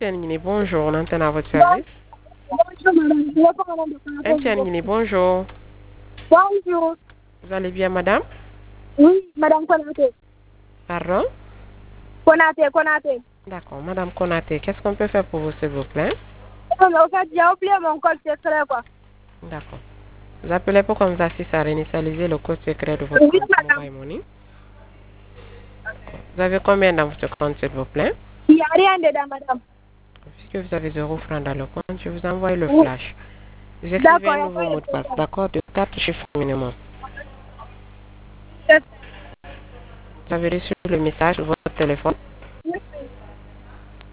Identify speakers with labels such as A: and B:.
A: Nini, bonjour, on entend à votre service.
B: Bonjour madame, je réponds madame de
A: Nini, bonjour.
B: Bonjour.
A: Vous allez bien, madame?
B: Oui, madame Konaté.
A: Pardon?
B: Konaté.
A: D'accord, madame Konaté, qu'est-ce qu'on peut faire pour vous, s'il vous plaît?
B: En fait, j'ai oublié mon code secret, quoi.
A: D'accord. Vous appelez pour qu'on vous assiste à réinitialiser le code secret de votre
B: Oui,
A: compte
B: madame.
A: Mobile Money. Vous avez combien dans votre compte, s'il vous plaît?
B: Il n'y a rien dedans, madame.
A: Puisque vous avez 0 francs dans le compte, je vous envoie le
B: Oui.
A: flash. Vous écrivez
B: D'accord,
A: un
B: il n'y a
A: nouveau
B: pas
A: mot
B: de
A: de passe,
B: problème.
A: d'accord, de 4 chiffres minimum. Vous avez reçu le message sur votre téléphone?